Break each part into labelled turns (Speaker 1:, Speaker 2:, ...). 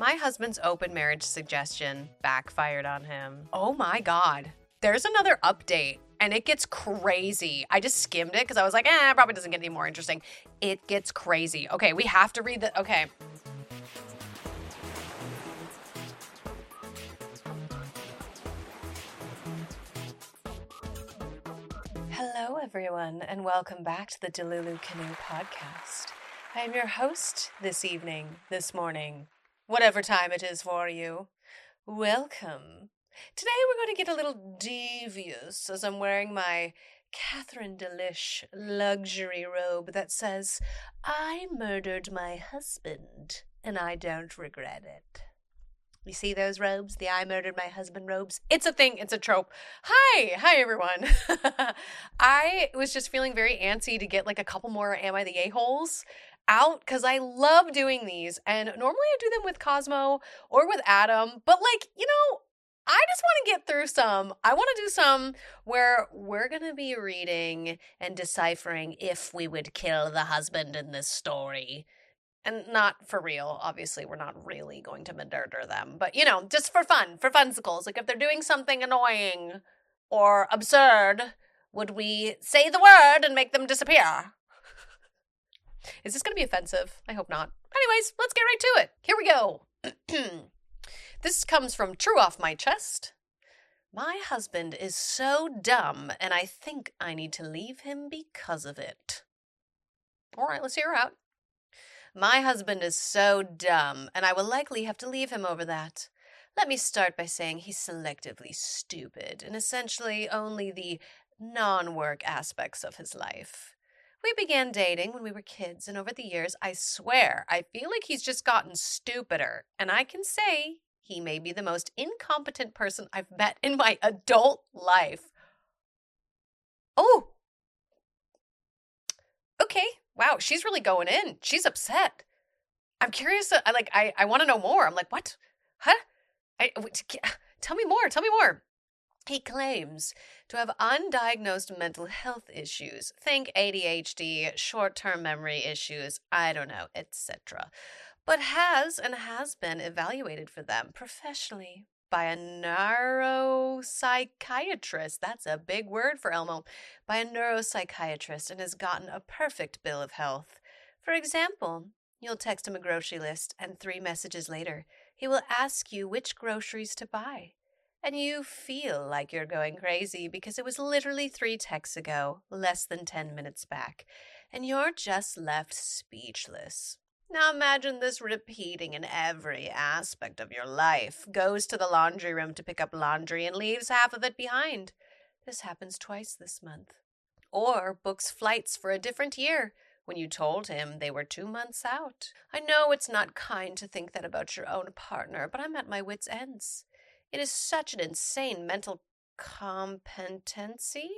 Speaker 1: My husband's open marriage suggestion backfired on him. Oh my God. There's another update and it gets crazy. I just skimmed it because I was like, it probably doesn't get any more interesting. It gets crazy. Okay, we have to read the, okay. Hello, everyone, and welcome back to the Delulu Canoe podcast. I am your host this evening, this morning, whatever time it is for you. Welcome. Today we're going to get a little devious as I'm wearing my Catherine Delish luxury robe that says, I murdered my husband and I don't regret it. You see those robes? The I murdered my husband robes? It's a thing. It's a trope. Hi, everyone. I was just feeling very antsy to get like a couple more Am I the A-holes out because I love doing these. And normally I do them with Cosmo or with Adam. But like, I just want to get through some. I want to do some where we're going to be reading and deciphering if we would kill the husband in this story. And not for real. Obviously, we're not really going to murder them. But, just for fun, for funsicles. Like, if they're doing something annoying or absurd, would we say the word and make them disappear? Is this going to be offensive? I hope not. Anyways, let's get right to it. Here we go. This comes from True Off My Chest. My husband is so dumb, and I think I need to leave him because of it. All right, let's hear her out. My husband is so dumb, and I will likely have to leave him over that. Let me start by saying he's selectively stupid, and essentially only the non-work aspects of his life. We began dating when we were kids, and over the years, I swear, I feel like he's just gotten stupider, and I can say he may be the most incompetent person I've met in my adult life. Oh! Okay. Wow, she's really going in. She's upset. I'm curious. I want to know more. I'm like, what? Huh? Tell me more. Tell me more. He claims to have undiagnosed mental health issues. Think ADHD, short-term memory issues, I don't know, etc. But has been evaluated for them professionally by a neuropsychiatrist. That's a big word for Elmo. By a neuropsychiatrist and has gotten a perfect bill of health. For example, you'll text him a grocery list and 3 messages later, he will ask you which groceries to buy. And you feel like you're going crazy because it was literally 3 texts ago, less than 10 minutes back, and you're just left speechless. Now imagine this repeating in every aspect of your life. Goes to the laundry room to pick up laundry and leaves half of it behind. This happens twice this month. Or books flights for a different year when you told him they were 2 months out. I know it's not kind to think that about your own partner, but I'm at my wits' ends. It is such an insane mental competency,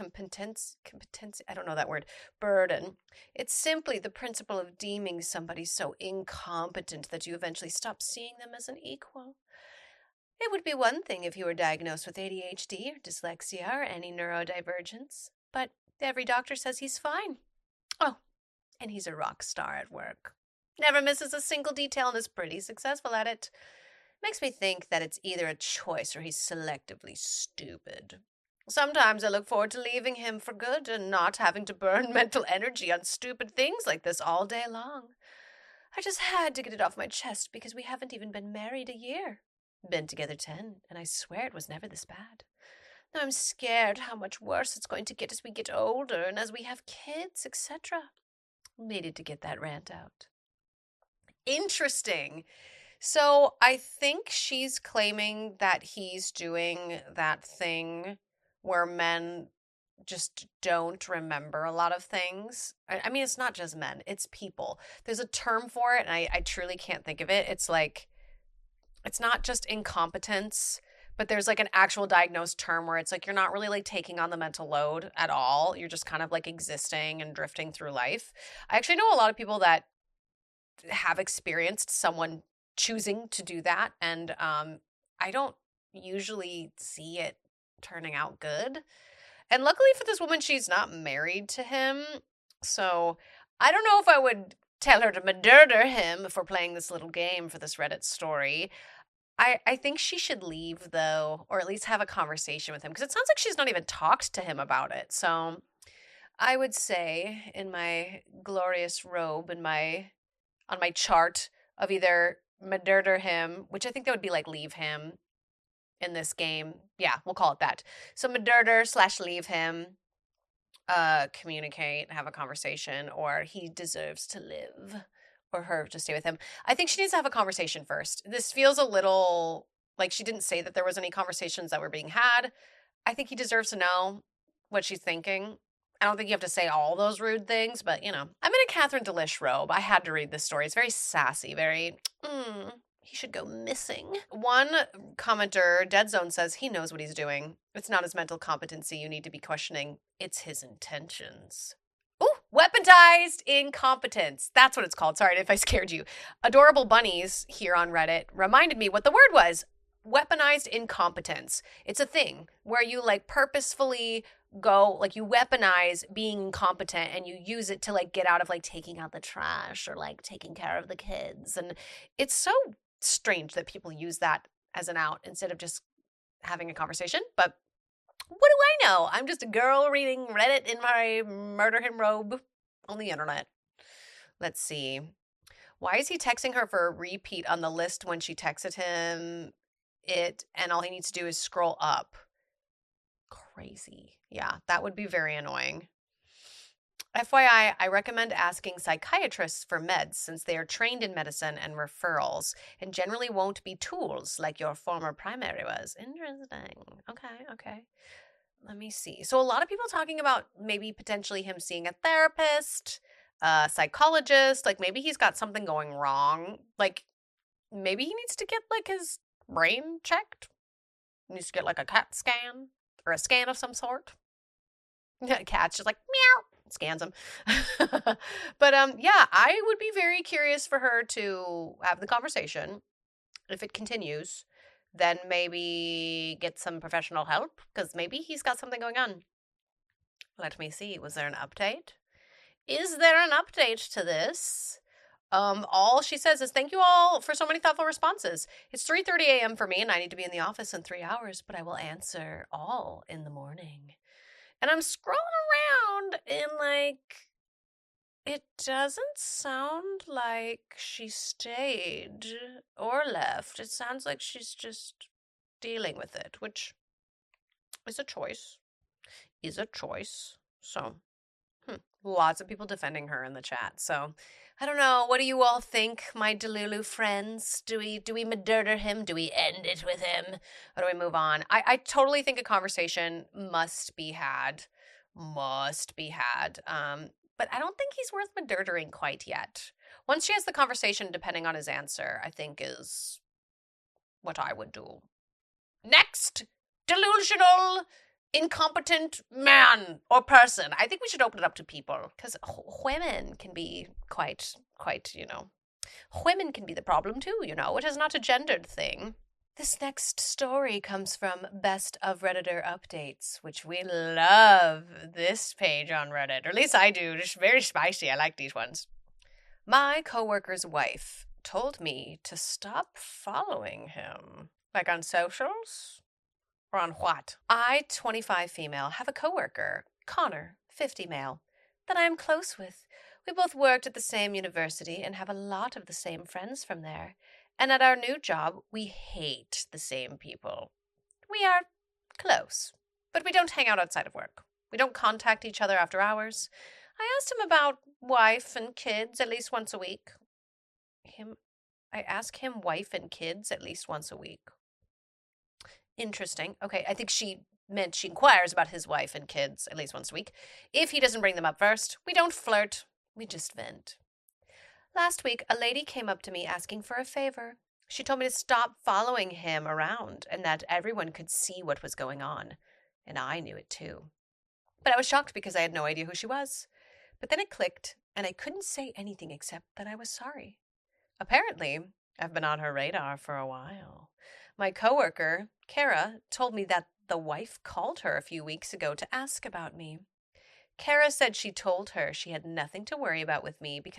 Speaker 1: I don't know that word, burden. It's simply the principle of deeming somebody so incompetent that you eventually stop seeing them as an equal. It would be one thing if you were diagnosed with ADHD or dyslexia or any neurodivergence, but every doctor says he's fine. Oh, and he's a rock star at work. Never misses a single detail and is pretty successful at it. Makes me think that it's either a choice or he's selectively stupid. Sometimes I look forward to leaving him for good and not having to burn mental energy on stupid things like this all day long. I just had to get it off my chest because we haven't even been married a year. Been together 10, and I swear it was never this bad. Now I'm scared how much worse it's going to get as we get older and as we have kids, etc. Needed to get that rant out. Interesting. So I think she's claiming that he's doing that thing where men just don't remember a lot of things. I mean, it's not just men, it's people. There's a term for it, and I truly can't think of it. It's like, it's not just incompetence, but there's like an actual diagnosed term where it's like you're not really like taking on the mental load at all. You're just kind of like existing and drifting through life. I actually know a lot of people that have experienced someone choosing to do that, and I don't usually see it turning out good. And luckily for this woman, she's not married to him, so I don't know if I would tell her to murder him if we're playing this little game for this Reddit story. I think she should leave, though, or at least have a conversation with him, because it sounds like she's not even talked to him about it. So I would say, in my glorious robe, on my chart of either murder him, which I think that would be like leave him in this game. Yeah, we'll call it that. So murder/leave him, communicate, have a conversation, or he deserves to live, or her to stay with him. I think she needs to have a conversation first. This feels a little like she didn't say that there was any conversations that were being had. I think he deserves to know what she's thinking. I don't think you have to say all those rude things, but, I'm in a Catherine Delish robe. I had to read this story. It's very sassy, very, he should go missing. One commenter, Dead Zone, says he knows what he's doing. It's not his mental competency you need to be questioning. It's his intentions. Ooh, weaponized incompetence. That's what it's called. Sorry if I scared you. Adorable Bunnies here on Reddit reminded me what the word was. Weaponized incompetence. It's a thing where you purposefully go, you weaponize being incompetent and you use it to get out of taking out the trash or taking care of the kids. And it's so strange that people use that as an out instead of just having a conversation. But what do I know? I'm just a girl reading Reddit in my murder him robe on the internet. Let's see. Why is he texting her for a repeat on the list when she texted him and all he needs to do is scroll up? Crazy. Yeah, that would be very annoying. FYI, I recommend asking psychiatrists for meds since they are trained in medicine and referrals and generally won't be tools like your former primary was. Interesting. Okay. Let me see. So a lot of people talking about maybe potentially him seeing a therapist, a psychologist, maybe he's got something going wrong. Maybe he needs to get his brain checked. He needs to get a CAT scan or a scan of some sort. Cat's just meow, scans him. But yeah, I would be very curious for her to have the conversation. If it continues, then maybe get some professional help, because maybe he's got something going on. Let me see. Was there an update? Is there an update to this? All she says is, thank you all for so many thoughtful responses. It's 3:30 a.m. for me, and I need to be in the office in 3 hours, but I will answer all in the morning. And I'm scrolling around, and it doesn't sound like she stayed or left. It sounds like she's just dealing with it, which is a choice. So, lots of people defending her in the chat. So, I don't know. What do you all think, my Delulu friends? Do we murder him? Do we end it with him? Or do we move on? I totally think a conversation must be had. But I don't think he's worth murdering quite yet. Once she has the conversation, depending on his answer, I think is what I would do. Next, delusional, incompetent man or person. I think we should open it up to people, because women can be quite, women can be the problem too, It is not a gendered thing. This next story comes from Best of Redditor Updates, which we love this page on Reddit. Or at least I do. Just very spicy. I like these ones. My coworker's wife told me to stop following him. On socials? Or on what? I, 25 female, have a coworker, Connor, 50 male, that I am close with. We both worked at the same university and have a lot of the same friends from there. And at our new job, we hate the same people. We are close, but we don't hang out outside of work. We don't contact each other after hours. I asked him about wife and kids at least once a week. I ask him wife and kids at least once a week. Interesting. Okay, I think she meant she inquires about his wife and kids at least once a week. If he doesn't bring them up first, we don't flirt. We just vent. Last week, a lady came up to me asking for a favor. She told me to stop following him around and that everyone could see what was going on. And I knew it too. But I was shocked because I had no idea who she was. But then it clicked, and I couldn't say anything except that I was sorry. Apparently, I've been on her radar for a while. My coworker, Kara, told me that the wife called her a few weeks ago to ask about me. Kara said she told her she had nothing to worry about with me because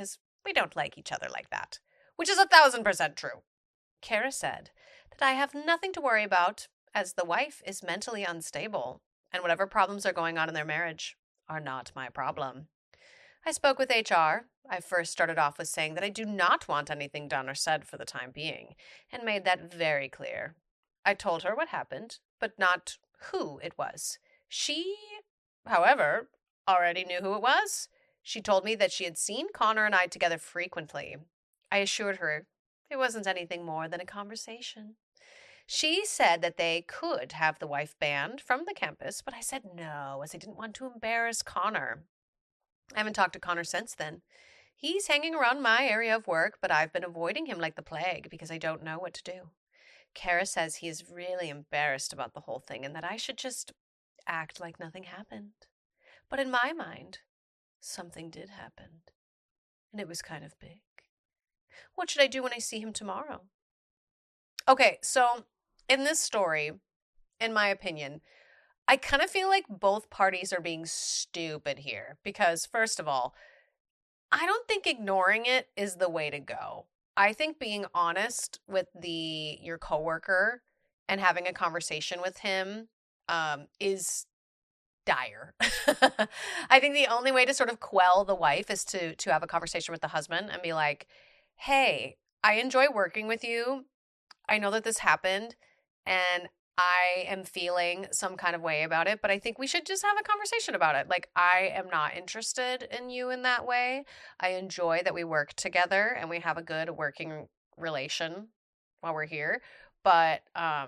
Speaker 1: We don't like each other like that, which is 1,000% true. Kara said that I have nothing to worry about as the wife is mentally unstable and whatever problems are going on in their marriage are not my problem. I spoke with HR. I first started off with saying that I do not want anything done or said for the time being, and made that very clear. I told her what happened, but not who it was. She, however, already knew who it was. She told me that she had seen Connor and I together frequently. I assured her it wasn't anything more than a conversation. She said that they could have the wife banned from the campus, but I said no, as I didn't want to embarrass Connor. I haven't talked to Connor since then. He's hanging around my area of work, but I've been avoiding him like the plague because I don't know what to do. Kara says he is really embarrassed about the whole thing and that I should just act like nothing happened. But in my mind, something did happen, and it was kind of big. What should I do when I see him tomorrow? Okay, so in this story, in my opinion, I kind of feel like both parties are being stupid here because, first of all, I don't think ignoring it is the way to go. I think being honest with your coworker and having a conversation with him is dire. I think the only way to sort of quell the wife is to have a conversation with the husband and be like, hey, I enjoy working with you. I know that this happened and I am feeling some kind of way about it, but I think we should just have a conversation about it. Like, I am not interested in you in that way. I enjoy that we work together and we have a good working relation while we're here. But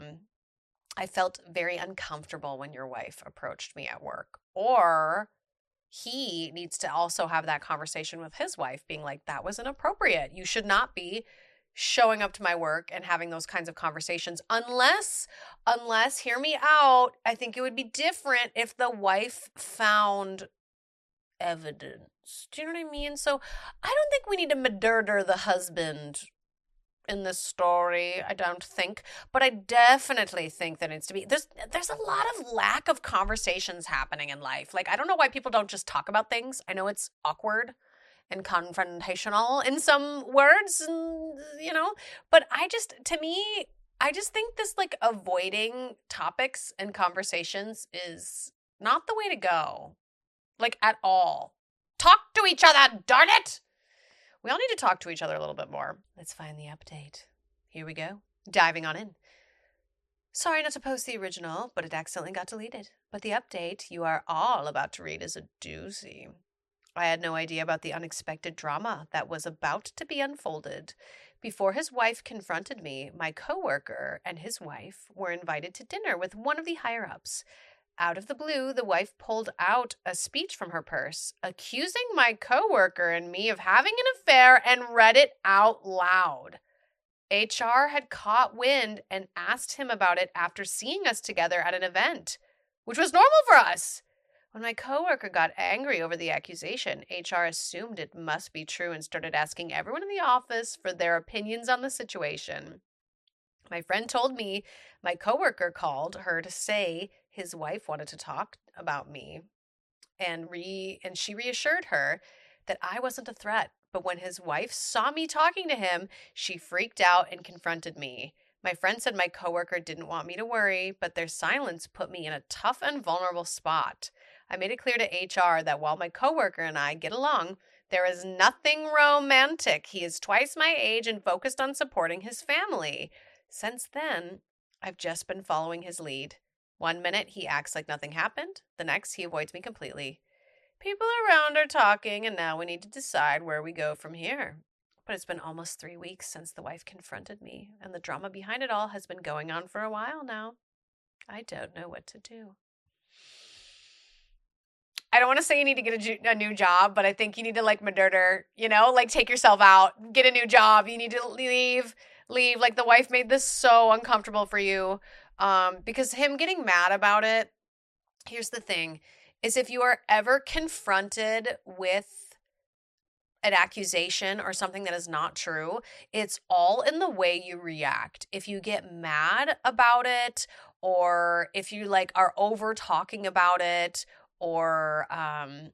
Speaker 1: I felt very uncomfortable when your wife approached me at work. Or he needs to also have that conversation with his wife, being like, that was inappropriate. You should not be showing up to my work and having those kinds of conversations unless, hear me out, I think it would be different if the wife found evidence. Do you know what I mean? So I don't think we need to murder the husband in this story. I don't think, but I definitely think there needs to be, there's a lot of lack of conversations happening in life. Like, I don't know why people don't just talk about things. I know it's awkward and confrontational in some words, and, but I just think this, like, avoiding topics and conversations is not the way to go, like, at all. Talk to each other, darn it! We all need to talk to each other a little bit more. Let's find the update. Here we go. Diving on in. Sorry not to post the original, but it accidentally got deleted. But the update you are all about to read is a doozy. I had no idea about the unexpected drama that was about to be unfolded. Before his wife confronted me, my coworker and his wife were invited to dinner with one of the higher-ups. Out of the blue, the wife pulled out a speech from her purse, accusing my coworker and me of having an affair, and read it out loud. HR had caught wind and asked him about it after seeing us together at an event, which was normal for us. When my coworker got angry over the accusation, HR assumed it must be true and started asking everyone in the office for their opinions on the situation. My friend told me my coworker called her to say his wife wanted to talk about me, and she reassured her that I wasn't a threat. But when his wife saw me talking to him, she freaked out and confronted me. My friend said my coworker didn't want me to worry, but their silence put me in a tough and vulnerable spot. I made it clear to HR that while my coworker and I get along, there is nothing romantic. He is twice my age and focused on supporting his family. Since then, I've just been following his lead. One minute he acts like nothing happened. The next he avoids me completely. People around are talking, and now we need to decide where we go from here. But it's been almost 3 weeks since the wife confronted me, and the drama behind it all has been going on for a while now. I don't know what to do. I don't want to say you need to get a new job, but I think you need to, like, murder, take yourself out, get a new job. You need to leave. Like, the wife made this so uncomfortable for you, because him getting mad about it, here's the thing, is if you are ever confronted with an accusation or something that is not true, it's all in the way you react. If you get mad about it, or if you, like, are over talking about it, or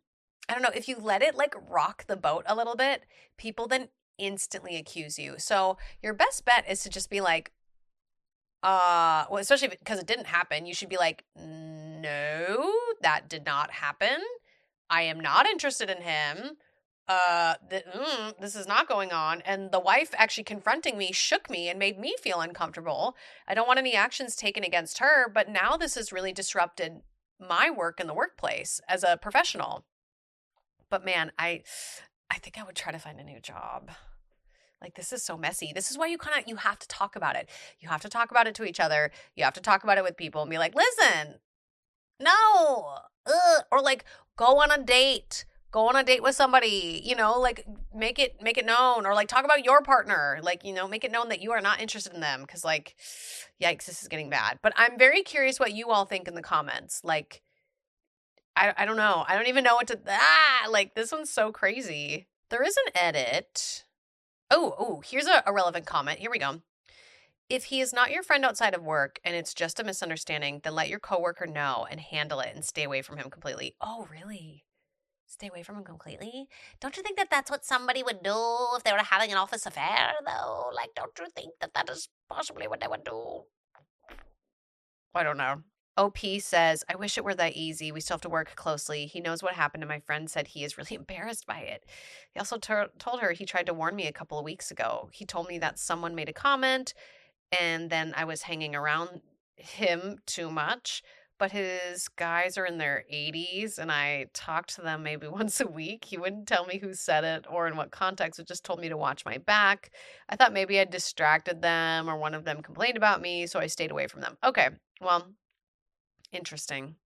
Speaker 1: I don't know, if you let it like rock the boat a little bit, people then instantly accuse you. So your best bet is to just be like, well, especially because it didn't happen, you should be like, no, that did not happen. I am not interested in him. This is not going on. And the wife actually confronting me shook me and made me feel uncomfortable. I don't want any actions taken against her, but now this has really disrupted my work in the workplace as a professional. But man, I think I would try to find a new job. Like, this is so messy. This is why you have to talk about it. You have to talk about it to each other. You have to talk about it with people and be like, listen, no, or like go on a date with somebody, like make it known, or like talk about your partner, like, make it known that you are not interested in them. Cause like, yikes, this is getting bad. But I'm very curious what you all think in the comments. Like, I don't know. I don't even know what to, like this one's so crazy. There is an edit. Oh, here's a relevant comment. Here we go. If he is not your friend outside of work and it's just a misunderstanding, then let your coworker know and handle it and stay away from him completely. Oh, really? Stay away from him completely? Don't you think that that's what somebody would do if they were having an office affair, though? Like, don't you think that that is possibly what they would do? I don't know. OP says, I wish it were that easy. We still have to work closely. He knows what happened, and my friend said he is really embarrassed by it. He also told her he tried to warn me a couple of weeks ago. He told me that someone made a comment, and then I was hanging around him too much. But his guys are in their 80s, and I talked to them maybe once a week. He wouldn't tell me who said it or in what context. It just told me to watch my back. I thought maybe I distracted them or one of them complained about me, so I stayed away from them. Okay, well, interesting.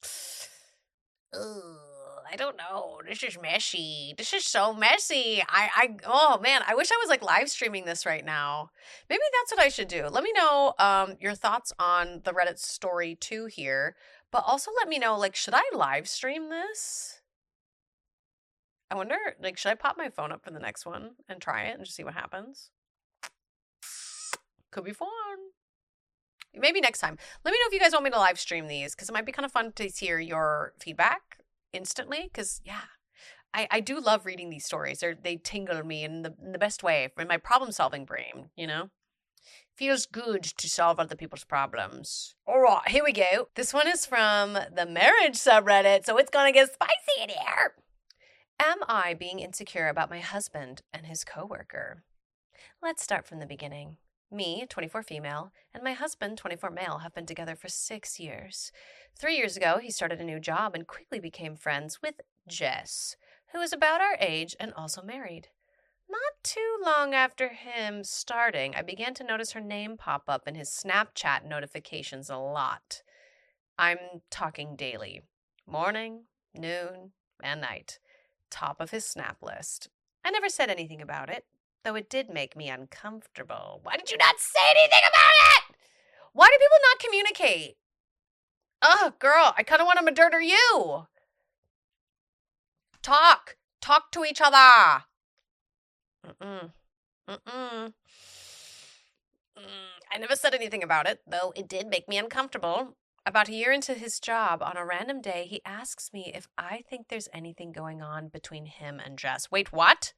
Speaker 1: I don't know. This is messy. This is so messy. Oh man, I wish I was like live streaming this right now. Maybe that's what I should do. Let me know your thoughts on the Reddit story too here, but also let me know, like, should I live stream this? I wonder, like, should I pop my phone up for the next one and try it and just see what happens? Could be fun. Maybe next time. Let me know if you guys want me to live stream these, because it might be kind of fun to hear your feedback instantly, because yeah, I do love reading these stories. They tingle me in the best way, in my problem-solving brain, Feels good to solve other people's problems. All right, here we go. This one is from the marriage subreddit, so it's gonna get spicy in here. Am I being insecure about my husband and his coworker? Let's start from the beginning. Me, 24 female, and my husband, 24 male, have been together for 6 years. 3 years ago, he started a new job and quickly became friends with Jess, who is about our age and also married. Not too long after him starting, I began to notice her name pop up in his Snapchat notifications a lot. I'm talking daily. Morning, noon, and night. Top of his snap list. I never said anything about it, though it did make me uncomfortable. Why did you not say anything about it? Why do people not communicate? Oh, girl, I kind of want to murder you. Talk to each other. I never said anything about it, though it did make me uncomfortable. About a year into his job, on a random day, he asks me if I think there's anything going on between him and Jess. Wait, what?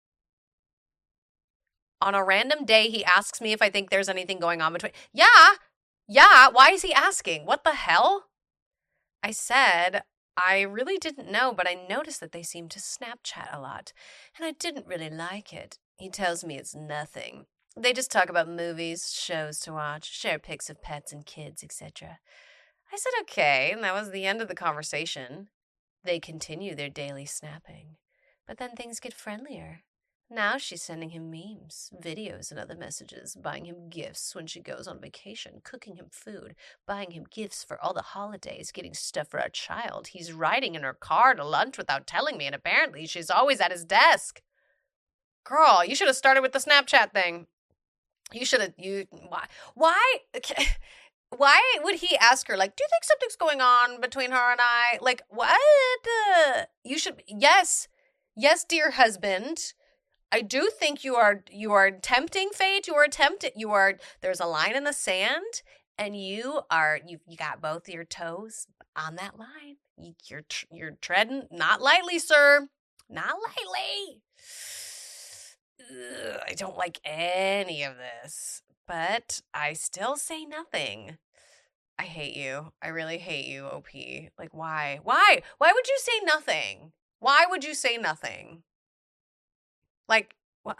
Speaker 1: On a random day, he asks me if I think there's anything going on between... Yeah, why is he asking? What the hell? I said, I really didn't know, but I noticed that they seem to Snapchat a lot, and I didn't really like it. He tells me it's nothing. They just talk about movies, shows to watch, share pics of pets and kids, etc. I said okay, and that was the end of the conversation. They continue their daily snapping, but then things get friendlier. Now she's sending him memes, videos, and other messages, buying him gifts when she goes on vacation, cooking him food, buying him gifts for all the holidays, getting stuff for our child. He's riding in her car to lunch without telling me, and apparently she's always at his desk. Girl, you should have started with the Snapchat thing. Why would he ask her, like, do you think something's going on between her and I? Like, what? Yes, dear husband. I do think you are tempting fate. There's a line in the sand, and you got both your toes on that line. You're treading not lightly, sir. Not lightly. Ugh, I don't like any of this, but I still say nothing. I hate you. I really hate you, OP. Like, why? Why? Why would you say nothing? Why would you say nothing? Like, what?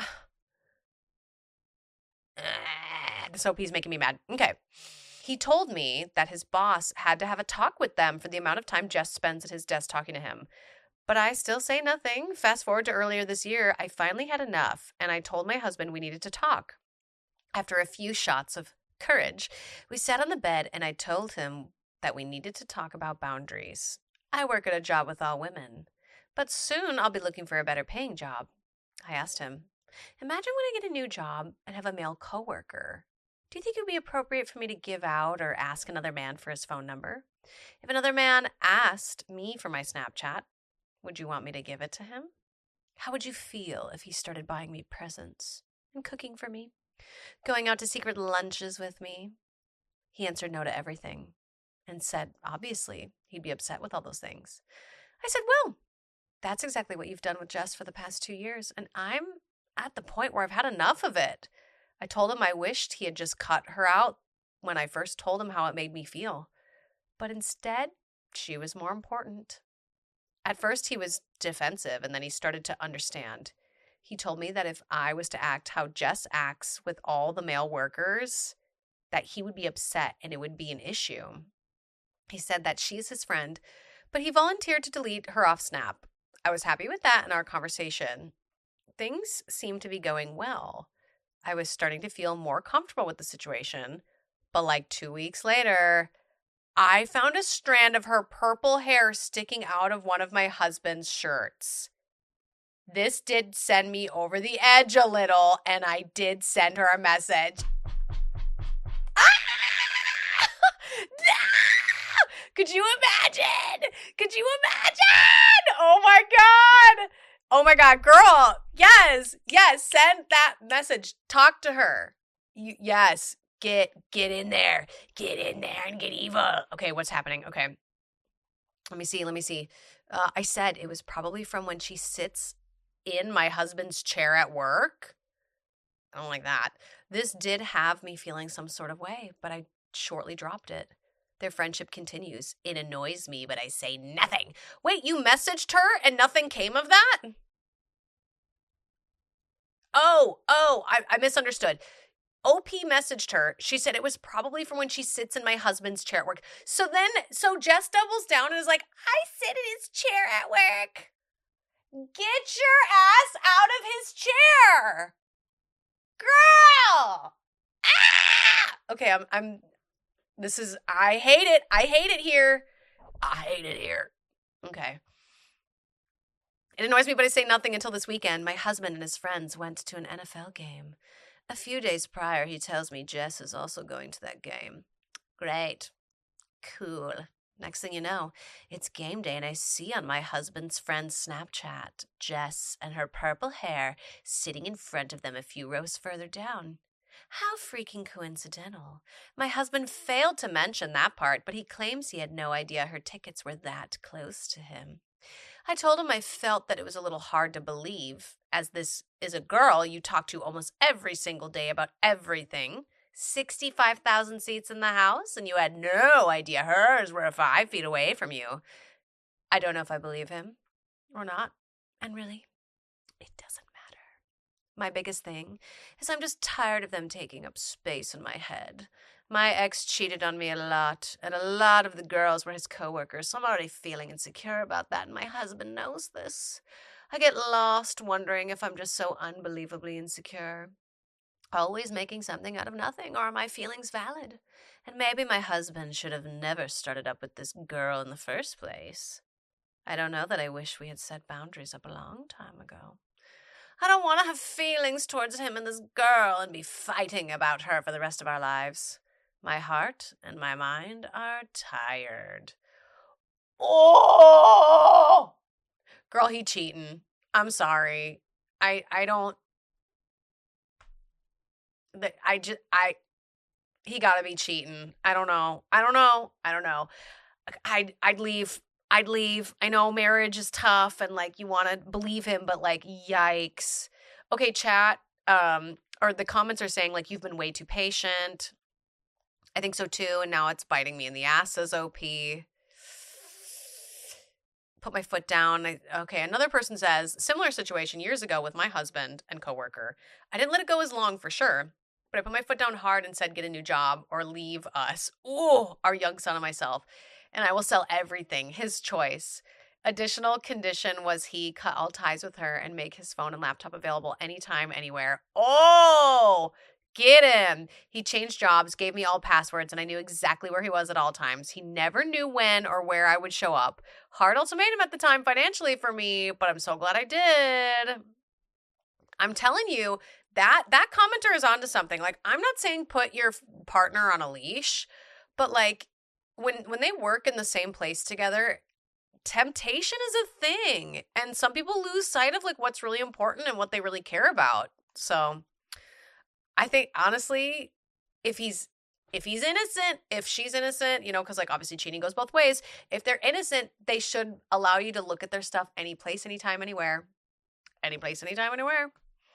Speaker 1: This OP's making me mad. Okay. He told me that his boss had to have a talk with them for the amount of time Jess spends at his desk talking to him. But I still say nothing. Fast forward to earlier this year, I finally had enough, and I told my husband we needed to talk. After a few shots of courage, we sat on the bed, and I told him that we needed to talk about boundaries. I work at a job with all women, but soon I'll be looking for a better paying job. I asked him, imagine when I get a new job and have a male coworker. Do you think it would be appropriate for me to give out or ask another man for his phone number? If another man asked me for my Snapchat, would you want me to give it to him? How would you feel if he started buying me presents and cooking for me, going out to secret lunches with me? He answered no to everything and said, obviously, he'd be upset with all those things. I said, well, that's exactly what you've done with Jess for the past 2 years, and I'm at the point where I've had enough of it. I told him I wished he had just cut her out when I first told him how it made me feel. But instead, she was more important. At first, he was defensive, and then he started to understand. He told me that if I was to act how Jess acts with all the male workers, that he would be upset and it would be an issue. He said that she's his friend, but he volunteered to delete her off Snap. I was happy with that in our conversation. Things seemed to be going well. I was starting to feel more comfortable with the situation, but like 2 weeks later, I found a strand of her purple hair sticking out of one of my husband's shirts. This did send me over the edge a little, and I did send her a message. Could you imagine? Could you imagine? Oh my God. Oh my God, girl. Yes, send that message. Talk to her. Yes, get in there. Get in there and get evil. Okay, what's happening? Okay. Let me see. I said it was probably from when she sits in my husband's chair at work. I don't like that. This did have me feeling some sort of way, but I shortly dropped it. Their friendship continues. It annoys me, but I say nothing. Wait, you messaged her and nothing came of that? Oh, I misunderstood. OP messaged her. She said it was probably from when she sits in my husband's chair at work. So Jess doubles down and is like, I sit in his chair at work. Get your ass out of his chair. Girl. Ah! Okay, I hate it. I hate it here. Okay. It annoys me, but I say nothing until this weekend. My husband and his friends went to an NFL game. A few days prior, he tells me Jess is also going to that game. Great. Cool. Next thing you know, it's game day, and I see on my husband's friend's Snapchat Jess and her purple hair sitting in front of them a few rows further down. How freaking coincidental. My husband failed to mention that part, but he claims he had no idea her tickets were that close to him. I told him I felt that it was a little hard to believe, as this is a girl you talk to almost every single day about everything. 65,000 seats in the house, and you had no idea hers were 5 feet away from you. I don't know if I believe him or not, and really, it doesn't matter. My biggest thing is I'm just tired of them taking up space in my head. My ex cheated on me a lot, and a lot of the girls were his coworkers, so I'm already feeling insecure about that, and my husband knows this. I get lost wondering if I'm just so unbelievably insecure. Always making something out of nothing, or are my feelings valid? And maybe my husband should have never started up with this girl in the first place. I don't know that I wish we had set boundaries up a long time ago. I don't want to have feelings towards him and this girl and be fighting about her for the rest of our lives. My heart and my mind are tired. Oh! Girl, he cheating. I'm sorry. He gotta be cheating. I don't know. I'd leave I'd leave. I know marriage is tough and like you want to believe him, but like yikes. Okay, chat. Or the comments are saying like you've been way too patient. I think so too, and now it's biting me in the ass, says OP. Put my foot down. Okay, another person says, similar situation years ago with my husband and coworker. I didn't let it go as long for sure, but I put my foot down hard and said, get a new job or leave us. Ooh, our young son and myself. And I will sell everything. His choice. Additional condition was he cut all ties with her and make his phone and laptop available anytime, anywhere. Oh, get him. He changed jobs, gave me all passwords, and I knew exactly where he was at all times. He never knew when or where I would show up. Hard ultimatum at the time financially for me, but I'm so glad I did. I'm telling you, that commenter is onto something. Like, I'm not saying put your partner on a leash, but like when they work in the same place together, temptation is a thing. And some people lose sight of like what's really important and what they really care about. So I think honestly, if he's innocent, if she's innocent, you know, because like obviously cheating goes both ways. If they're innocent, they should allow you to look at their stuff any place, anytime, anywhere. Any place, anytime, anywhere.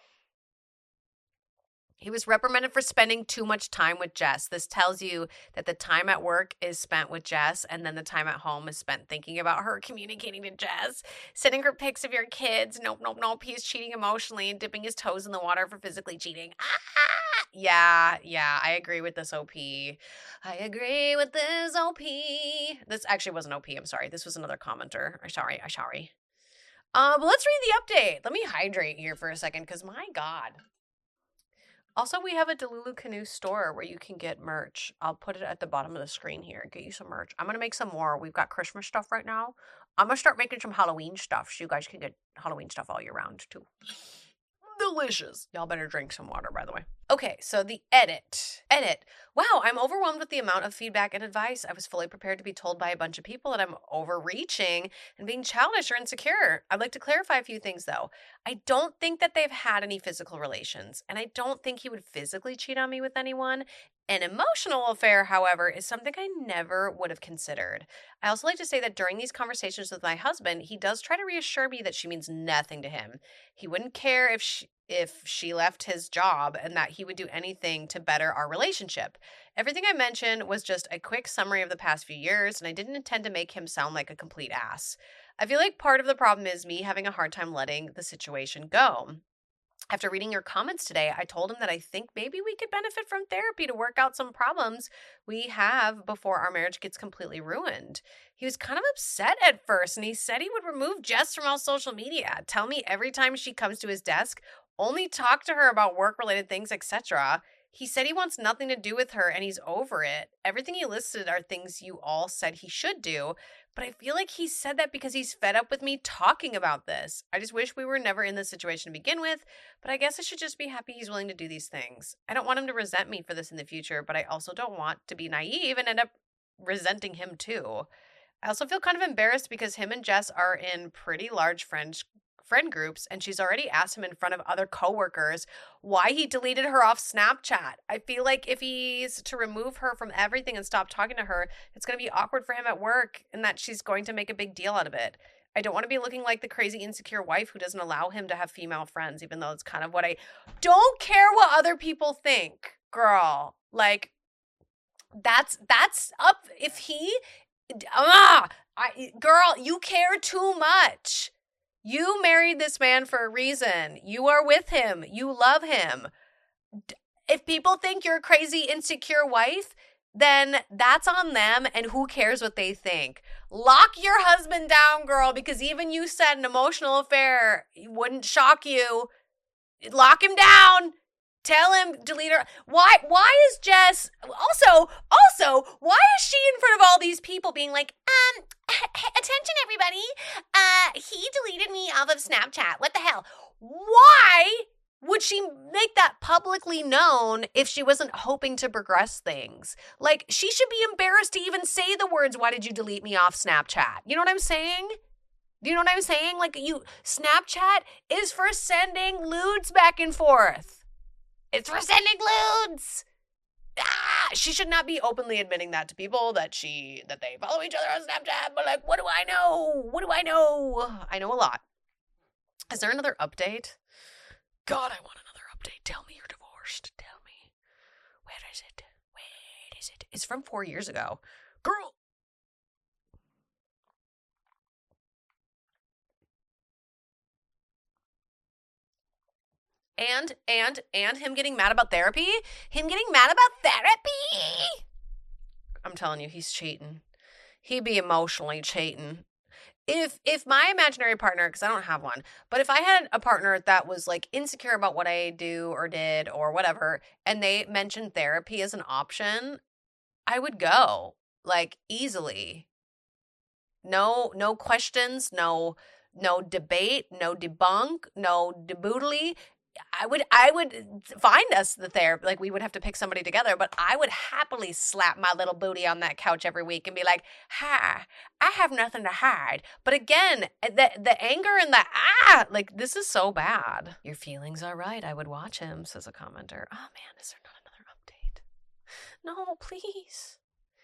Speaker 1: He was reprimanded for spending too much time with Jess. This tells you that the time at work is spent with Jess, and then the time at home is spent thinking about her, communicating to Jess, sending her pics of your kids. Nope. He's cheating emotionally and dipping his toes in the water for physically cheating. Yeah, I agree with this OP. I agree with this OP. This actually wasn't OP, I'm sorry. This was another commenter. I'm sorry. But let's read the update. Let me hydrate here for a second, because my God. Also, we have a Delulu Canoe store where you can get merch. I'll put it at the bottom of the screen here. Get you some merch. I'm going to make some more. We've got Christmas stuff right now. I'm going to start making some Halloween stuff so you guys can get Halloween stuff all year round too. Delicious. Y'all better drink some water, by the way. Okay, so the edit. Wow, I'm overwhelmed with the amount of feedback and advice. I was fully prepared to be told by a bunch of people that I'm overreaching and being childish or insecure. I'd like to clarify a few things, though. I don't think that they've had any physical relations, and I don't think he would physically cheat on me with anyone. An emotional affair, however, is something I never would have considered. I also like to say that during these conversations with my husband, he does try to reassure me that she means nothing to him. He wouldn't care if she left his job and that he would do anything to better our relationship. Everything I mentioned was just a quick summary of the past few years, and I didn't intend to make him sound like a complete ass. I feel like part of the problem is me having a hard time letting the situation go. After reading your comments today, I told him that I think maybe we could benefit from therapy to work out some problems we have before our marriage gets completely ruined. He was kind of upset at first, and he said he would remove Jess from all social media, tell me every time she comes to his desk, only talk to her about work-related things, etc. He said he wants nothing to do with her and he's over it. Everything he listed are things you all said he should do, but I feel like he said that because he's fed up with me talking about this. I just wish we were never in this situation to begin with, but I guess I should just be happy he's willing to do these things. I don't want him to resent me for this in the future, but I also don't want to be naive and end up resenting him too. I also feel kind of embarrassed because him and Jess are in pretty large friend groups, and she's already asked him in front of other coworkers why he deleted her off Snapchat. I feel like if he's to remove her from everything and stop talking to her, it's going to be awkward for him at work and that she's going to make a big deal out of it. I don't want to be looking like the crazy insecure wife who doesn't allow him to have female friends, even though it's kind of what I don't care what other people think, girl. Like, that's up. If he, girl, you care too much. You married this man for a reason. You are with him. You love him. If people think you're a crazy, insecure wife, then that's on them, and who cares what they think. Lock your husband down, girl, because even you said an emotional affair wouldn't shock you. Lock him down. Tell him, delete her. Why is Jess, also, why is she in front of all these people being like, attention everybody, he deleted me off of Snapchat. What the hell? Why would she make that publicly known if she wasn't hoping to progress things? Like, she should be embarrassed to even say the words, why did you delete me off Snapchat? You know what I'm saying? Do you know what I'm saying? Like, Snapchat is for sending lewds back and forth. It's for sending lewds. She should not be openly admitting that to people that they follow each other on Snapchat. But like, what do I know? What do I know? I know a lot. Is there another update? God, I want another update. Tell me you're divorced. Tell me. Where is it? Where is it? It's from 4 years ago. Girl. And him getting mad about therapy? Him getting mad about therapy? I'm telling you, he's cheating. He'd be emotionally cheating. If my imaginary partner, because I don't have one, but if I had a partner that was like insecure about what I do or did or whatever, and they mentioned therapy as an option, I would go like easily. No questions, no debate, no debunk, no deboodly. I would find us the therapy. Like, we would have to pick somebody together, but I would happily slap my little booty on that couch every week and be like, "Hi, I have nothing to hide." But again, the anger and like, this is so bad. Your feelings are right. I would watch him, says a commenter. Oh man, is there not another update? No, please.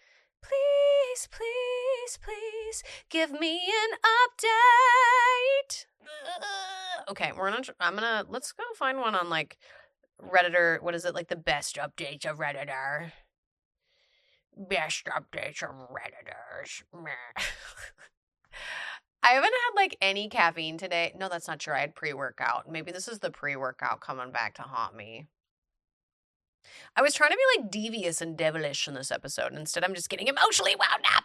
Speaker 1: Please, give me an update. Okay, let's go find one on like Redditor. What is it, like the best updates of Redditor? Best updates of Redditors. I haven't had like any caffeine today. No, that's not true. I had pre-workout. Maybe this is the pre-workout coming back to haunt me. I was trying to be like devious and devilish in this episode. Instead, I'm just getting emotionally wound up.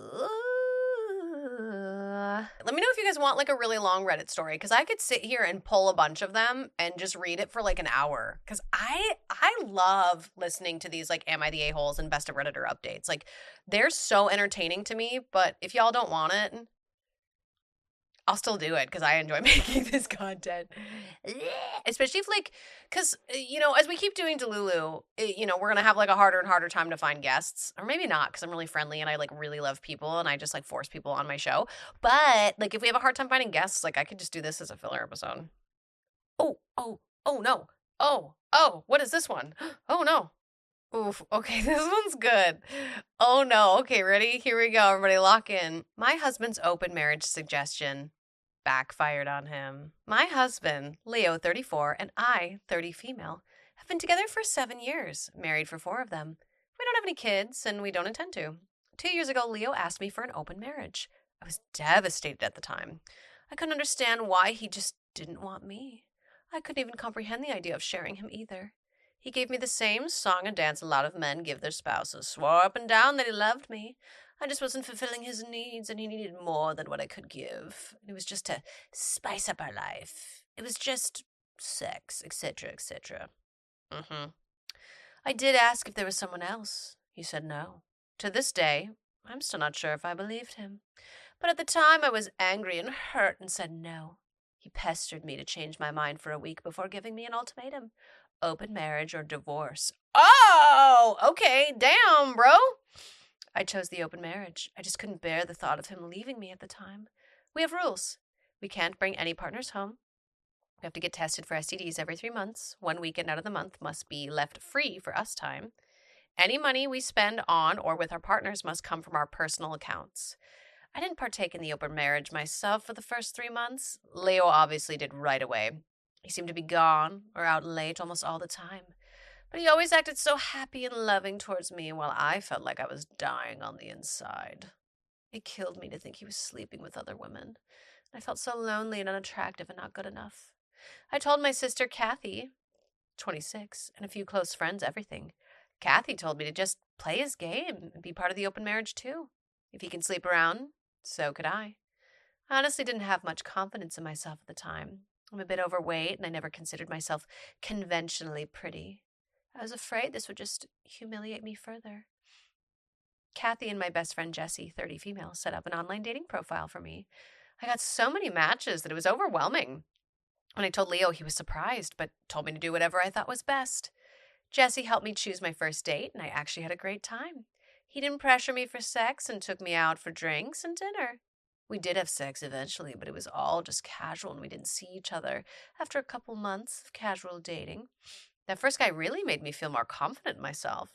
Speaker 1: Let me know if you guys want like a really long Reddit story, because I could sit here and pull a bunch of them and just read it for like an hour. Because I love listening to these like Am I the A-holes and Best of Redditor updates. Like, they're so entertaining to me. But if y'all don't want it, I'll still do it because I enjoy making this content. Especially if like, because, as we keep doing Delulu, we're going to have like a harder and harder time to find guests. Or maybe not, because I'm really friendly and I like really love people and I just like force people on my show. But like, if we have a hard time finding guests, like I could just do this as a filler episode. Oh no. Oh, what is this one? Oh no. Oof, okay, this one's good. Oh no, okay, ready? Here we go, everybody lock in. My husband's open marriage suggestion backfired on him. My husband, Leo 34, and I, 30 female, have been together for 7 years, married for 4 of them. We don't have any kids, and we don't intend to. 2 years ago, Leo asked me for an open marriage. I was devastated at the time. I couldn't understand why he just didn't want me. I couldn't even comprehend the idea of sharing him either. He gave me the same song and dance a lot of men give their spouses, swore up and down that he loved me. I just wasn't fulfilling his needs, and he needed more than what I could give. It was just to spice up our life. It was just sex, etc., etc. I did ask if there was someone else. He said no. To this day, I'm still not sure if I believed him. But at the time, I was angry and hurt and said no. He pestered me to change my mind for a week before giving me an ultimatum. Open marriage or divorce. Oh, okay. Damn, bro. I chose the open marriage. I just couldn't bear the thought of him leaving me at the time. We have rules. We can't bring any partners home. We have to get tested for STDs every 3 months. 1 weekend out of the month must be left free for us time. Any money we spend on or with our partners must come from our personal accounts. I didn't partake in the open marriage myself for the first 3 months. Leo obviously did right away. He seemed to be gone or out late almost all the time. But he always acted so happy and loving towards me, while I felt like I was dying on the inside. It killed me to think he was sleeping with other women. I felt so lonely and unattractive and not good enough. I told my sister Kathy, 26, and a few close friends everything. Kathy told me to just play his game and be part of the open marriage too. If he can sleep around, so could I. I honestly didn't have much confidence in myself at the time. I'm a bit overweight, and I never considered myself conventionally pretty. I was afraid this would just humiliate me further. Kathy and my best friend Jessie, 30 female, set up an online dating profile for me. I got so many matches that it was overwhelming. When I told Leo, he was surprised, but told me to do whatever I thought was best. Jessie helped me choose my first date, and I actually had a great time. He didn't pressure me for sex and took me out for drinks and dinner. We did have sex eventually, but it was all just casual, and we didn't see each other after a couple months of casual dating. That first guy really made me feel more confident in myself.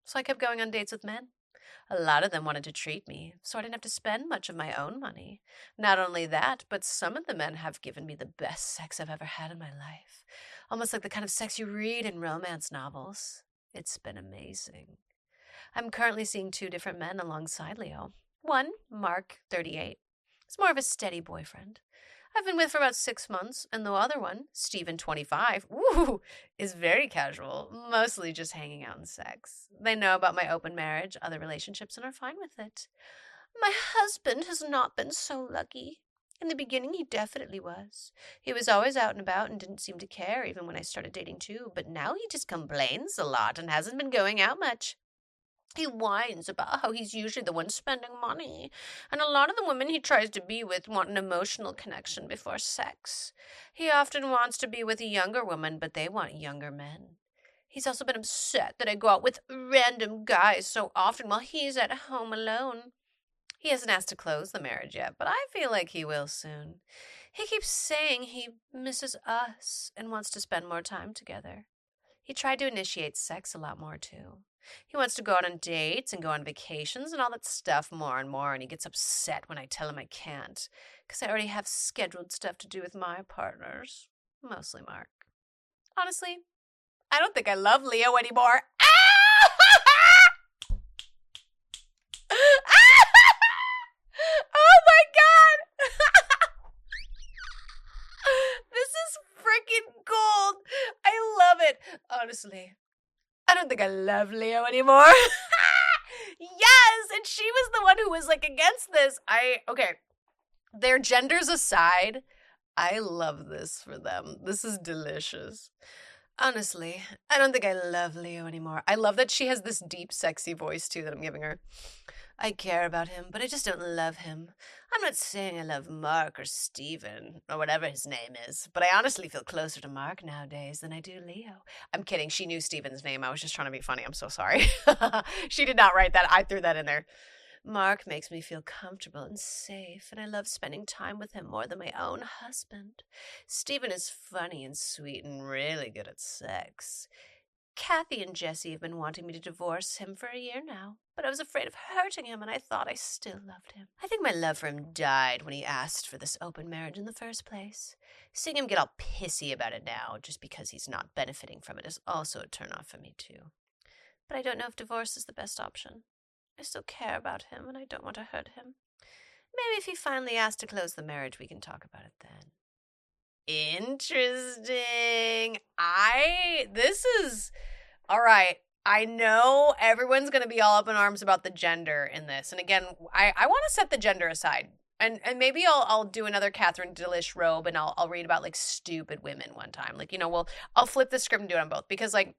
Speaker 1: So I kept going on dates with men. A lot of them wanted to treat me, so I didn't have to spend much of my own money. Not only that, but some of the men have given me the best sex I've ever had in my life. Almost like the kind of sex you read in romance novels. It's been amazing. I'm currently seeing 2 different men alongside Leo. One, Mark, 38, is more of a steady boyfriend I've been with for about 6 months, and the other one, Steven, 25, is very casual, mostly just hanging out and sex. They know about my open marriage, other relationships, and are fine with it. My husband has not been so lucky. In the beginning, he definitely was. He was always out and about and didn't seem to care, even when I started dating too, but now he just complains a lot and hasn't been going out much. He whines about how he's usually the one spending money, and a lot of the women he tries to be with want an emotional connection before sex. He often wants to be with a younger woman, but they want younger men. He's also been upset that I go out with random guys so often while he's at home alone. He hasn't asked to close the marriage yet, but I feel like he will soon. He keeps saying he misses us and wants to spend more time together. He tried to initiate sex a lot more, too. He wants to go out on dates and go on vacations and all that stuff more and more, and he gets upset when I tell him I can't, because I already have scheduled stuff to do with my partners, mostly Mark. Honestly, I don't think I love Leo anymore. Oh my god! This is freaking gold. I love it. Honestly, I don't think I love Leo anymore. Yes, and she was the one who was like against this. Okay, their genders aside, I love this for them. This is delicious. Honestly, I don't think I love Leo anymore. I love that she has this deep, sexy voice too that I'm giving her. I care about him, but I just don't love him. I'm not saying I love Mark or Steven or whatever his name is, but I honestly feel closer to Mark nowadays than I do Leo. I'm kidding. She knew Steven's name. I was just trying to be funny. I'm so sorry. She did not write that. I threw that in there. Mark makes me feel comfortable and safe, and I love spending time with him more than my own husband. Steven is funny and sweet and really good at sex. Kathy and Jesse have been wanting me to divorce him for a year now, but I was afraid of hurting him, and I thought I still loved him. I think my love for him died when he asked for this open marriage in the first place. Seeing him get all pissy about it now, just because he's not benefiting from it, is also a turn-off for me, too. But I don't know if divorce is the best option. I still care about him, and I don't want to hurt him. Maybe if he finally asks to close the marriage, we can talk about it then. Interesting. All right. I know everyone's going to be all up in arms about the gender in this. And again, I want to set the gender aside. And maybe I'll do another Catherine Delish robe and I'll read about like stupid women one time. Like, I'll flip the script and do it on both because like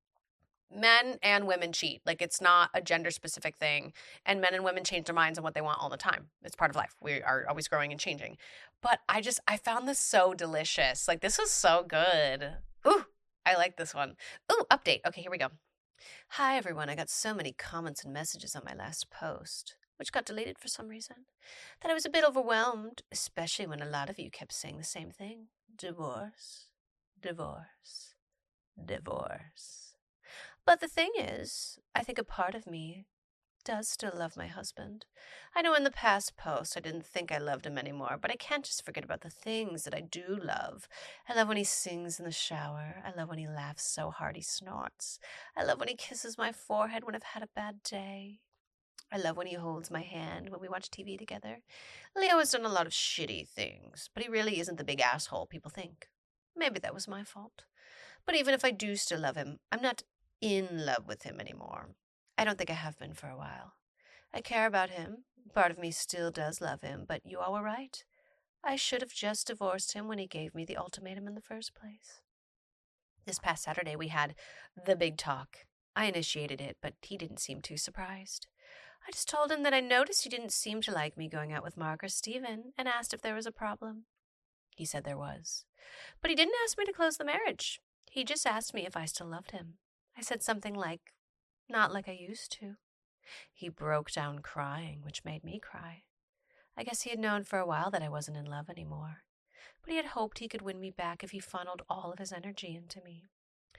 Speaker 1: men and women cheat. Like it's not a gender specific thing. And men and women change their minds on what they want all the time. It's part of life. We are always growing and changing. But I found this so delicious. Like this is so good. Ooh, I like this one. Ooh, update. Okay, here we go. Hi everyone. I got so many comments and messages on my last post, which got deleted for some reason, that I was a bit overwhelmed, especially when a lot of you kept saying the same thing. Divorce, divorce, divorce. But the thing is, I think a part of me does still love my husband. I know in the past post I didn't think I loved him anymore, but I can't just forget about the things that I do love. I love when he sings in the shower. I love when he laughs so hard he snorts. I love when he kisses my forehead when I've had a bad day. I love when he holds my hand when we watch TV together. Leo has done a lot of shitty things, but he really isn't the big asshole people think. Maybe that was my fault. But even if I do still love him, I'm not in love with him anymore. I don't think I have been for a while. I care about him. Part of me still does love him, but you all were right. I should have just divorced him when he gave me the ultimatum in the first place. This past Saturday we had the big talk. I initiated it, but he didn't seem too surprised. I just told him that I noticed he didn't seem to like me going out with Mark or Steven and asked if there was a problem. He said there was. But he didn't ask me to close the marriage. He just asked me if I still loved him. I said something like, not like I used to. He broke down crying, which made me cry. I guess he had known for a while that I wasn't in love anymore, but he had hoped he could win me back if he funneled all of his energy into me.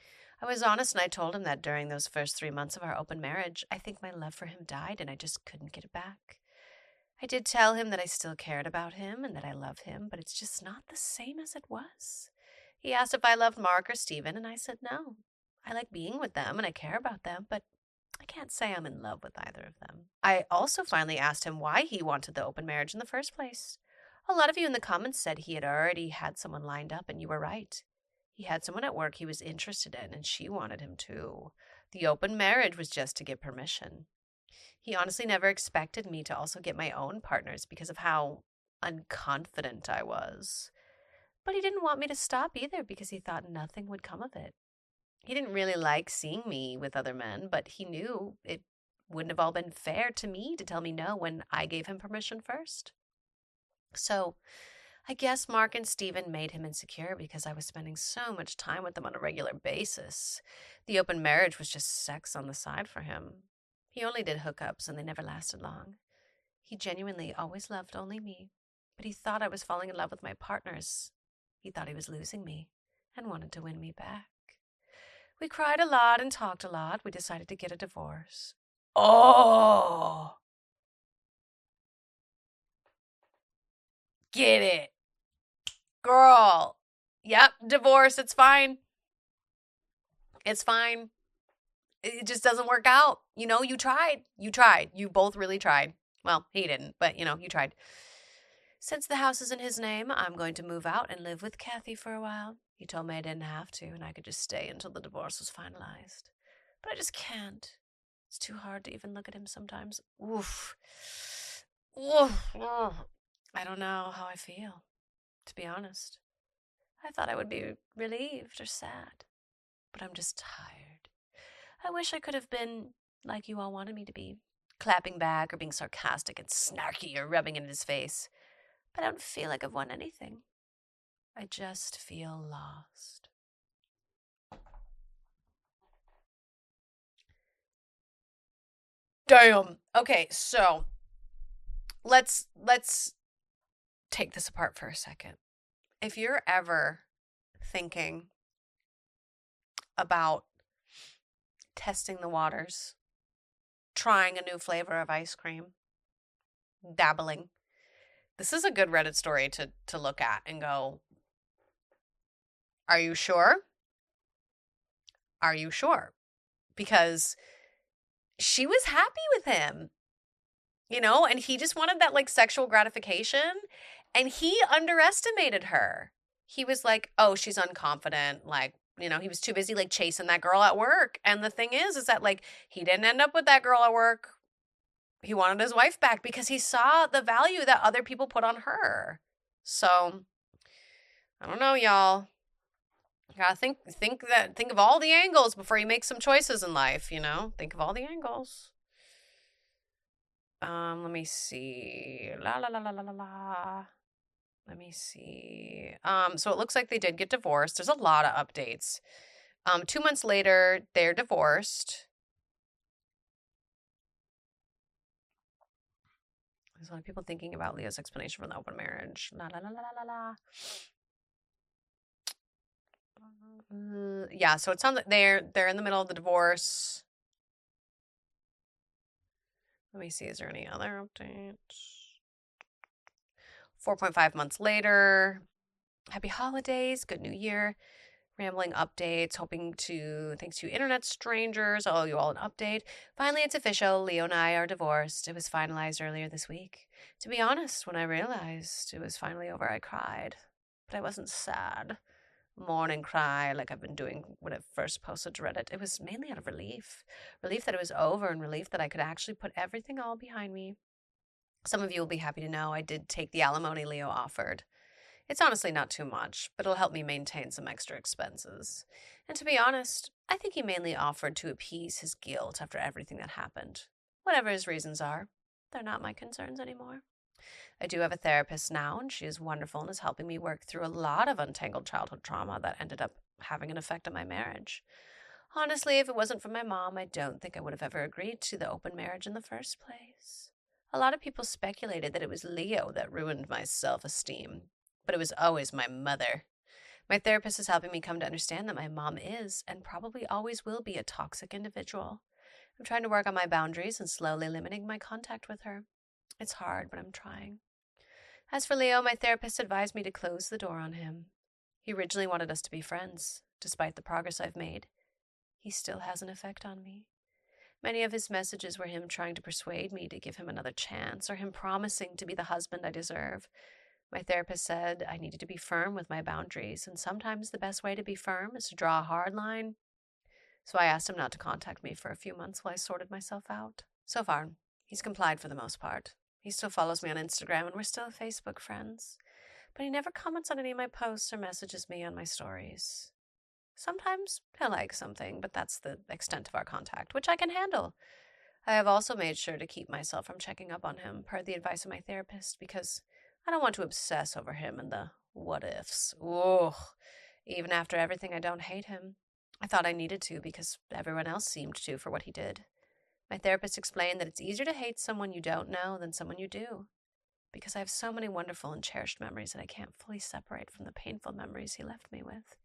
Speaker 1: I was honest and I told him that during those first 3 months of our open marriage, I think my love for him died and I just couldn't get it back. I did tell him that I still cared about him and that I love him, but it's just not the same as it was. He asked if I loved Mark or Steven, and I said no. I like being with them and I care about them, but I can't say I'm in love with either of them. I also finally asked him why he wanted the open marriage in the first place. A lot of you in the comments said he had already had someone lined up, and you were right. He had someone at work he was interested in, and she wanted him too. The open marriage was just to get permission. He honestly never expected me to also get my own partners because of how unconfident I was. But he didn't want me to stop either because he thought nothing would come of it. He didn't really like seeing me with other men, but he knew it wouldn't have all been fair to me to tell me no when I gave him permission first. So I guess Mark and Steven made him insecure because I was spending so much time with them on a regular basis. The open marriage was just sex on the side for him. He only did hookups and they never lasted long. He genuinely always loved only me, but he thought I was falling in love with my partners. He thought he was losing me and wanted to win me back. We cried a lot and talked a lot. We decided to get a divorce. Oh! Get it. Girl. Yep, divorce. It's fine. It's fine. It just doesn't work out. You know, you tried. You tried. You both really tried. Well, he didn't, but, you tried. Since the house is in his name, I'm going to move out and live with Kathy for a while. He told me I didn't have to, and I could just stay until the divorce was finalized. But I just can't. It's too hard to even look at him sometimes. Oof. Oof. I don't know how I feel, to be honest. I thought I would be relieved or sad, but I'm just tired. I wish I could have been like you all wanted me to be, clapping back or being sarcastic and snarky or rubbing it in his face. But I don't feel like I've won anything. I just feel lost. Damn. Okay, so let's take this apart for a second. If you're ever thinking about testing the waters, trying a new flavor of ice cream, dabbling, this is a good Reddit story to look at and go, are you sure? Are you sure? Because she was happy with him, and he just wanted that like sexual gratification, and he underestimated her. He was like, oh, she's unconfident. Like, he was too busy like chasing that girl at work. And the thing is that like he didn't end up with that girl at work. He wanted his wife back because he saw the value that other people put on her. So I don't know, y'all. You gotta think of all the angles before you make some choices in life, Think of all the angles. Let me see. Let me see. So it looks like they did get divorced. There's a lot of updates. 2 months later, they're divorced. There's a lot of people thinking about Leo's explanation for the open marriage. Yeah, so it sounds like they're in the middle of the divorce. Let me see, is there any other updates? 4.5 months later. Happy holidays, good new year. Rambling updates, thanks to internet strangers, I'll owe you all an update. Finally, it's official. Leo and I are divorced. It was finalized earlier this week. To be honest, when I realized it was finally over, I cried. But I wasn't sad. Mourn and cry like I've been doing when I first posted to Reddit. It was mainly out of relief. Relief that it was over and relief that I could actually put everything all behind me. Some of you will be happy to know I did take the alimony Leo offered. It's honestly not too much, but it'll help me maintain some extra expenses. And to be honest, I think he mainly offered to appease his guilt after everything that happened. Whatever his reasons are, they're not my concerns anymore. I do have a therapist now, and she is wonderful and is helping me work through a lot of untangled childhood trauma that ended up having an effect on my marriage. Honestly, if it wasn't for my mom, I don't think I would have ever agreed to the open marriage in the first place. A lot of people speculated that it was Leo that ruined my self-esteem, but it was always my mother. My therapist is helping me come to understand that my mom is and probably always will be a toxic individual. I'm trying to work on my boundaries and slowly limiting my contact with her. It's hard, but I'm trying. As for Leo, my therapist advised me to close the door on him. He originally wanted us to be friends, despite the progress I've made. He still has an effect on me. Many of his messages were him trying to persuade me to give him another chance, or him promising to be the husband I deserve. My therapist said I needed to be firm with my boundaries, and sometimes the best way to be firm is to draw a hard line. So I asked him not to contact me for a few months while I sorted myself out. So far, he's complied for the most part. He still follows me on Instagram, and we're still Facebook friends. But he never comments on any of my posts or messages me on my stories. Sometimes he'll like something, but that's the extent of our contact, which I can handle. I have also made sure to keep myself from checking up on him, per the advice of my therapist, because I don't want to obsess over him and the what-ifs. Ugh. Even after everything, I don't hate him. I thought I needed to because everyone else seemed to for what he did. My therapist explained that it's easier to hate someone you don't know than someone you do, because I have so many wonderful and cherished memories that I can't fully separate from the painful memories he left me with.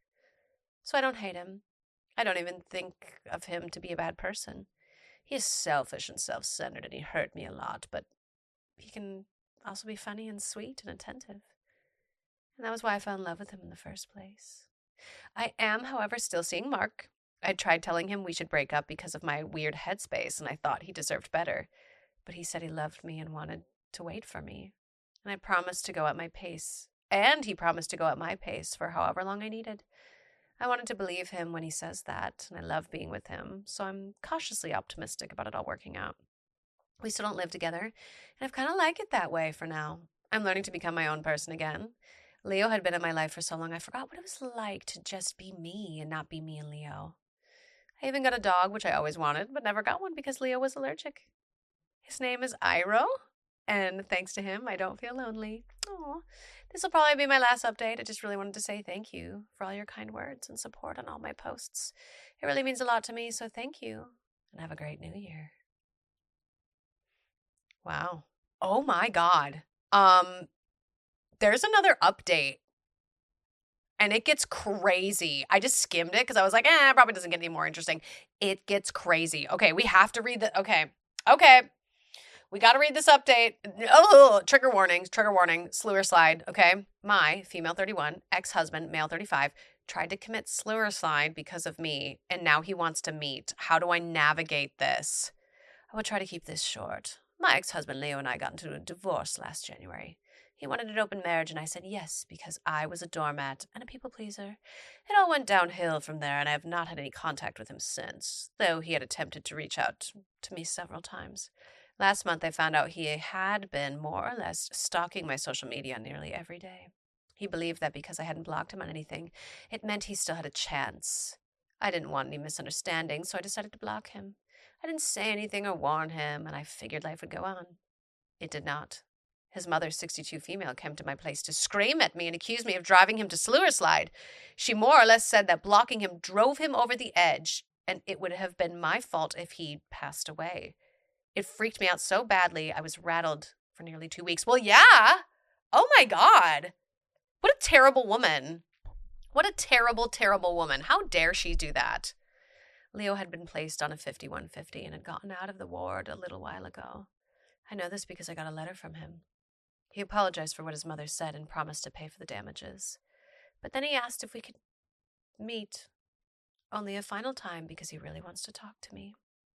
Speaker 1: So I don't hate him. I don't even think of him to be a bad person. He is selfish and self-centered, and he hurt me a lot, but he can also be funny and sweet and attentive. And that was why I fell in love with him in the first place. I am, however, still seeing Mark. I tried telling him we should break up because of my weird headspace, and I thought he deserved better. But he said he loved me and wanted to wait for me. And I promised to go at my pace. And he promised to go at my pace for however long I needed. I wanted to believe him when he says that, and I love being with him, so I'm cautiously optimistic about it all working out. We still don't live together, and I've kind of like it that way for now. I'm learning to become my own person again. Leo had been in my life for so long I forgot what it was like to just be me and not be me and Leo. I even got a dog, which I always wanted, but never got one because Leo was allergic. His name is Iroh, and thanks to him, I don't feel lonely. Aww. This will probably be my last update. I just really wanted to say thank you for all your kind words and support on all my posts. It really means a lot to me, so thank you, and have a great new year. Wow. Oh my God. There's another update, and it gets crazy. I just skimmed it because I was like, it probably doesn't get any more interesting. It gets crazy. Okay, we have to read the, okay. We got to read this update. Oh, trigger warning, slur slide, okay? My, female 31, ex-husband, male 35, tried to commit slur slide because of me, and now he wants to meet. How do I navigate this? I will try to keep this short. My ex-husband Leo and I got into a divorce last January. He wanted an open marriage, and I said yes because I was a doormat and a people pleaser. It all went downhill from there, and I have not had any contact with him since, though he had attempted to reach out to me several times. Last month, I found out he had been more or less stalking my social media nearly every day. He believed that because I hadn't blocked him on anything, it meant he still had a chance. I didn't want any misunderstanding, so I decided to block him. I didn't say anything or warn him, and I figured life would go on. It did not. His mother, 62 female, came to my place to scream at me and accuse me of driving him to Slurslide. She more or less said that blocking him drove him over the edge, and it would have been my fault if he'd passed away. It freaked me out so badly, I was rattled for nearly 2 weeks. Well, yeah. Oh, my God. What a terrible woman. What a terrible, terrible woman. How dare she do that? Leo had been placed on a 5150 and had gotten out of the ward a little while ago. I know this because I got a letter from him. He apologized for what his mother said and promised to pay for the damages. But then he asked if we could meet only a final time because he really wants to talk to me.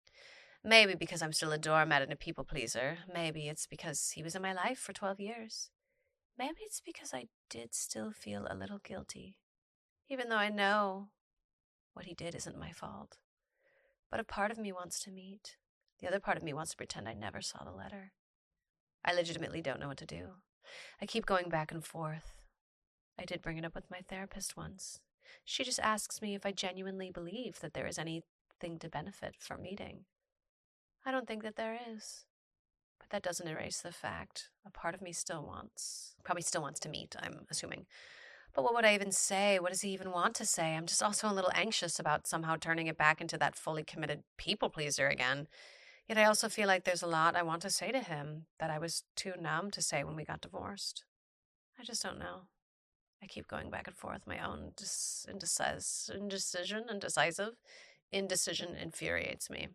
Speaker 1: Maybe because I'm still a doormat and a people pleaser. Maybe it's because he was in my life for 12 years. Maybe it's because I did still feel a little guilty, even though I know what he did isn't my fault. But a part of me wants to meet. The other part of me wants to pretend I never saw the letter. I legitimately don't know what to do. I keep going back and forth. I did bring it up with my therapist once. She just asks me if I genuinely believe that there is anything to benefit from meeting. I don't think that there is. But that doesn't erase the fact a part of me probably still wants to meet, I'm assuming. But what would I even say? What does he even want to say? I'm just also a little anxious about somehow turning it back into that fully committed people pleaser again. Yet I also feel like there's a lot I want to say to him that I was too numb to say when we got divorced. I just don't know. I keep going back and forth. My own indecision infuriates me.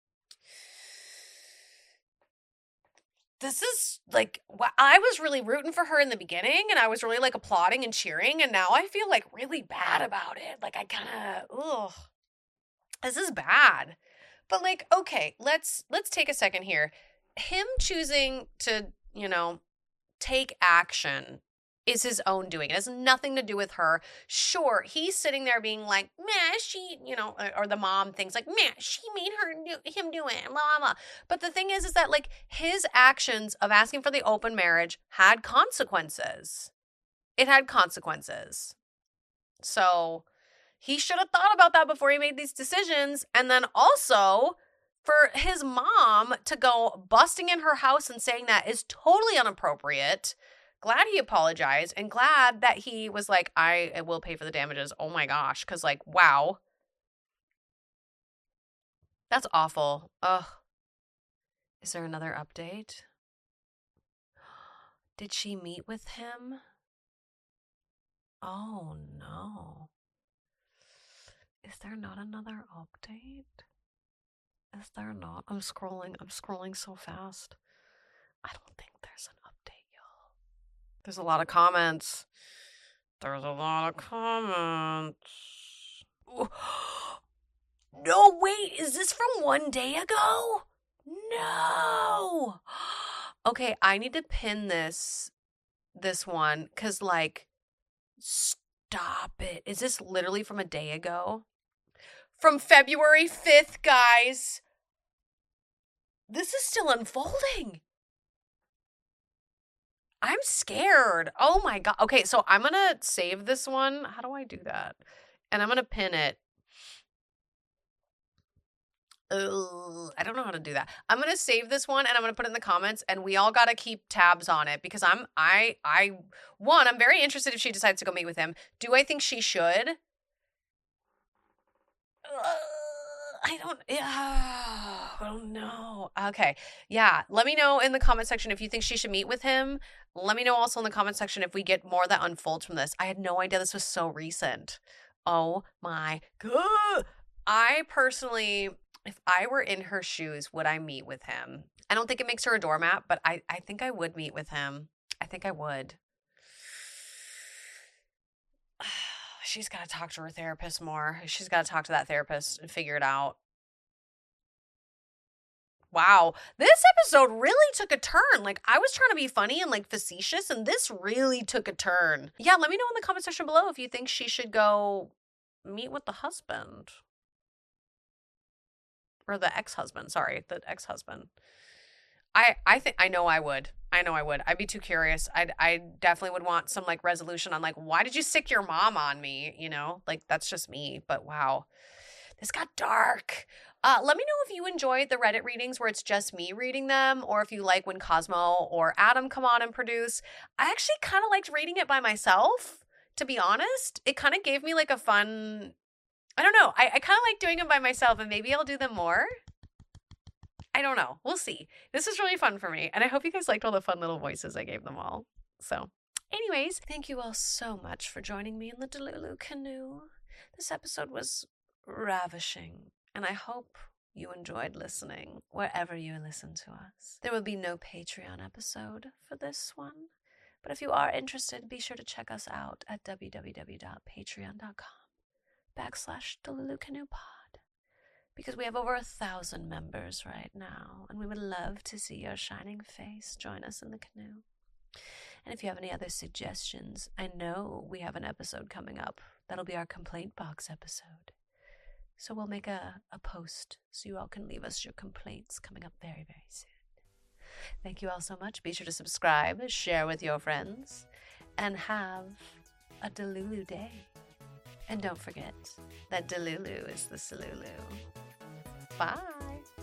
Speaker 1: This is like, I was really rooting for her in the beginning, and I was really like applauding and cheering, and now I feel like really bad about it. Like I kind of, this is bad. But like, okay, let's take a second here. Him choosing to, take action is his own doing. It has nothing to do with her. Sure, he's sitting there being like, meh, she, or the mom thinks like, meh, she made him do it, blah, blah, blah. But the thing is that like his actions of asking for the open marriage had consequences. It had consequences. So he should have thought about that before he made these decisions. And then also for his mom to go busting in her house and saying that is totally inappropriate. Glad he apologized, and glad that he was like, I will pay for the damages. Oh my gosh. Because like, wow. That's awful. Ugh. Is there another update? Did she meet with him? Oh no. Is there not another update? Is there not? I'm scrolling so fast. I don't think there's an update, y'all. There's a lot of comments. Ooh. No, wait, is this from 1 day ago? No. Okay, I need to pin this one, because like, stop it. Is this literally from a day ago? From February 5th, guys. This is still unfolding. I'm scared. Oh my God. Okay, so I'm going to save this one. How do I do that? And I'm going to pin it. I don't know how to do that. I'm going to save this one and I'm going to put it in the comments, and we all got to keep tabs on it, because I'm very interested if she decides to go meet with him. Do I think she should? I don't know. Okay. Yeah. Let me know in the comment section if you think she should meet with him. Let me know also in the comment section if we get more that unfolds from this. I had no idea this was so recent. Oh my God. I personally, if I were in her shoes, would I meet with him? I don't think it makes her a doormat, but I think I would meet with him. I think I would. She's got to talk to her therapist more. She's got to talk to that therapist and figure it out. Wow. This episode really took a turn. Like, I was trying to be funny and like facetious, and this really took a turn. Yeah, let me know in the comment section below if you think she should go meet with the husband. Or the ex-husband. Sorry, the ex-husband. I know I would. I'd be too curious. I definitely would want some like resolution on like, why did you sick your mom on me? Like that's just me. But wow, this got dark. Let me know if you enjoyed the Reddit readings where it's just me reading them, or if you like when Cosmo or Adam come on and produce. I actually kind of liked reading it by myself, to be honest. It kind of gave me like a fun, I don't know. I kind of like doing them by myself, and maybe I'll do them more. I don't know. We'll see. This is really fun for me. And I hope you guys liked all the fun little voices I gave them all. So anyways, thank you all so much for joining me in the Delulu canoe. This episode was ravishing, and I hope you enjoyed listening wherever you listen to us. There will be no Patreon episode for this one, but if you are interested, be sure to check us out at www.patreon.com/DeluluCanoePod. Because we have over 1,000 members right now, and we would love to see your shining face join us in the canoe. And if you have any other suggestions, I know we have an episode coming up. That'll be our complaint box episode. So we'll make a post so you all can leave us your complaints coming up very, very soon. Thank you all so much. Be sure to subscribe, share with your friends, and have a Delulu day. And don't forget that Delulu is the Salulu. Bye.